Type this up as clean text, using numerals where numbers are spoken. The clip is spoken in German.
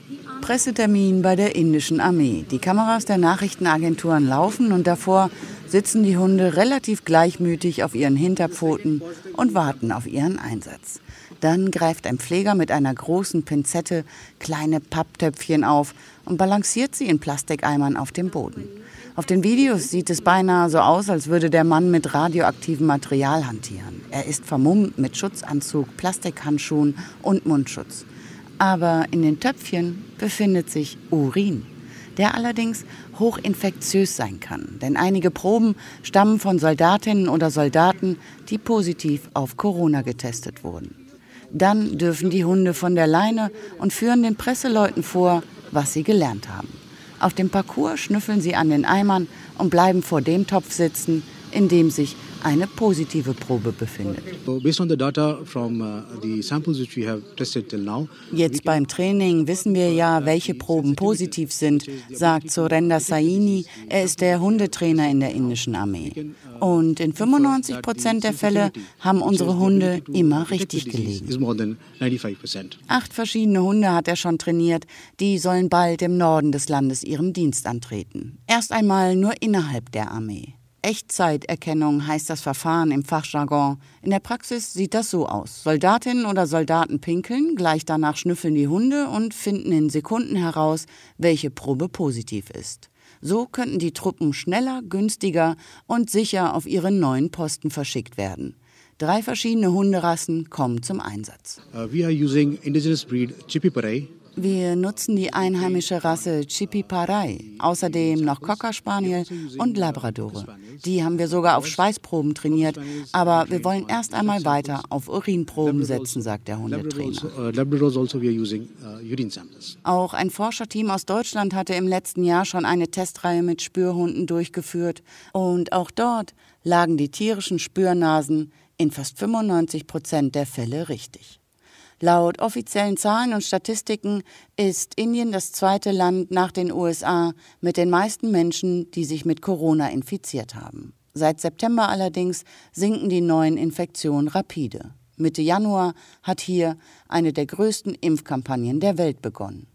Pressetermin bei der indischen Armee. Die Kameras der Nachrichtenagenturen laufen und davor sitzen die Hunde relativ gleichmütig auf ihren Hinterpfoten und warten auf ihren Einsatz. Dann greift ein Pfleger mit einer großen Pinzette kleine Papptöpfchen auf und balanciert sie in Plastikeimern auf dem Boden. Auf den Videos sieht es beinahe so aus, als würde der Mann mit radioaktivem Material hantieren. Er ist vermummt mit Schutzanzug, Plastikhandschuhen und Mundschutz. Aber in den Töpfchen befindet sich Urin, der allerdings hochinfektiös sein kann. Denn einige Proben stammen von Soldatinnen oder Soldaten, die positiv auf Corona getestet wurden. Dann dürfen die Hunde von der Leine und führen den Presseleuten vor, was sie gelernt haben. Auf dem Parcours schnüffeln sie an den Eimern und bleiben vor dem Topf sitzen, in dem sich eine positive Probe befindet. Jetzt beim Training wissen wir ja, welche Proben positiv sind, sagt Surendra Saini. Er ist der Hundetrainer in der indischen Armee. Und in 95% der Fälle haben unsere Hunde immer richtig gelegen. 8 verschiedene Hunde hat er schon trainiert. Die sollen bald im Norden des Landes ihren Dienst antreten. Erst einmal nur innerhalb der Armee. Echtzeiterkennung heißt das Verfahren im Fachjargon. In der Praxis sieht das so aus. Soldatinnen oder Soldaten pinkeln, gleich danach schnüffeln die Hunde und finden in Sekunden heraus, welche Probe positiv ist. So könnten die Truppen schneller, günstiger und sicher auf ihre neuen Posten verschickt werden. 3 verschiedene Hunderassen kommen zum Einsatz. We are using indigenous breed Chippy Parai. Wir nutzen die einheimische Rasse Chippy Parai, außerdem noch Cocker Spaniel und Labradore. Die haben wir sogar auf Schweißproben trainiert, aber wir wollen erst einmal weiter auf Urinproben setzen, sagt der Hundetrainer. Auch ein Forscherteam aus Deutschland hatte im letzten Jahr schon eine Testreihe mit Spürhunden durchgeführt und auch dort lagen die tierischen Spürnasen in fast 95% der Fälle richtig. Laut offiziellen Zahlen und Statistiken ist Indien das zweite Land nach den USA mit den meisten Menschen, die sich mit Corona infiziert haben. Seit September allerdings sinken die neuen Infektionen rapide. Mitte Januar hat hier eine der größten Impfkampagnen der Welt begonnen.